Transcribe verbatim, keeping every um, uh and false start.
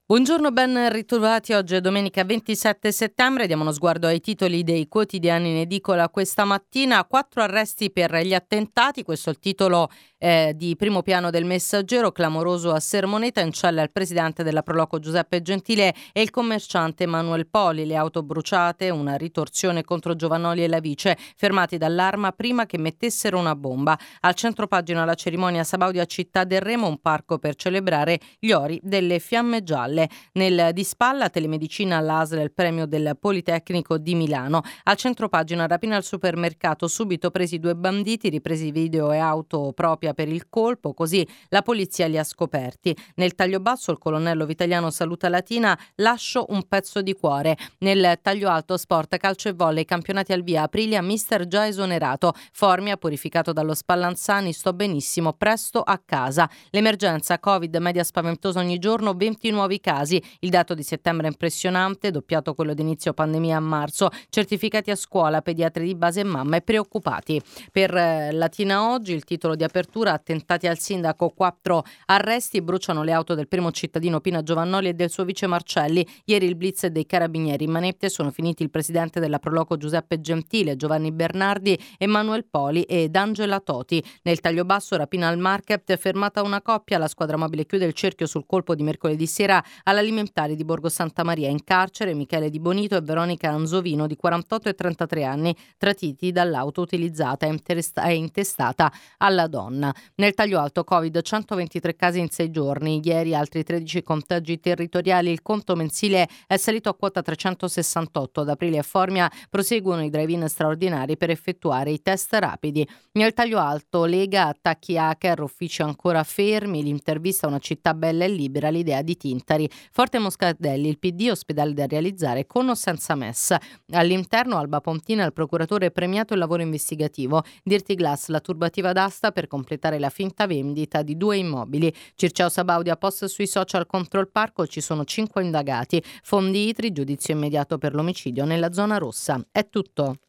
Buongiorno, ben ritrovati. Oggi è domenica ventisette settembre. Diamo uno sguardo ai titoli dei quotidiani in edicola questa mattina. Quattro arresti per gli attentati. Questo è il titolo eh, di primo piano del Messaggero. Clamoroso a Sermoneta, in cella il presidente della Proloco Giuseppe Gentile e il commerciante Manuel Poli. Le auto bruciate, una ritorsione contro Giovannoli e la vice, fermati dall'arma prima che mettessero una bomba. Al centropagina la cerimonia Sabaudia a Città del Remo, un parco per celebrare gli ori delle Fiamme Gialle. Nel di spalla telemedicina all'A S L, il premio del Politecnico di Milano. Al centropagina rapina al supermercato, subito presi due banditi, ripresi video e auto propria per il colpo, così la polizia li ha scoperti. Nel taglio basso il colonnello Vitagliano saluta Latina, lascio un pezzo di cuore. Nel taglio alto sport, calcio e volley, campionati al via, Aprilia, mister già esonerato, Formia purificato dallo Spallanzani, sto benissimo, presto a casa. L'emergenza Covid, media spaventosa ogni giorno, venti nuovi casi. Il dato di settembre è impressionante, doppiato quello di inizio pandemia a marzo. Certificati a scuola, pediatri di base e mamme preoccupati. Per eh, Latina oggi il titolo di apertura: attentati al sindaco, quattro arresti, bruciano le auto del primo cittadino Pina Giovannoli e del suo vice Marcelli. Ieri il blitz dei carabinieri. In manette sono finiti il presidente della Proloco Giuseppe Gentile, Giovanni Bernardi, Emanuel Poli ed Angela Toti. Nel taglio basso rapina al market, fermata una coppia, la squadra mobile chiude il cerchio sul colpo di mercoledì sera all'alimentare di Borgo Santa Maria. In carcere Michele Di Bonito e Veronica Anzovino di quarantotto e trentatré anni, tratiti dall'auto utilizzata e intestata alla donna. Nel taglio alto Covid, centoventitré casi in sei giorni, ieri altri tredici contagi territoriali, il conto mensile è salito a quota trecentosessantotto. Ad Aprilia e Formia proseguono i drive-in straordinari per effettuare i test rapidi. Nel taglio alto Lega, attacchi hacker, uffici ancora fermi, l'intervista a una città bella e libera, l'idea di Tintari. Forte Moscardelli, il P D, ospedale da realizzare con o senza M E S. All'interno Alba Pontina, il procuratore premiato il lavoro investigativo. Dirty Glass, la turbativa d'asta per completare la finta vendita di due immobili. Circeo Sabaudia, post sui social contro il parco, ci sono cinque indagati. Fondi Itri, giudizio immediato per l'omicidio nella zona rossa. È tutto.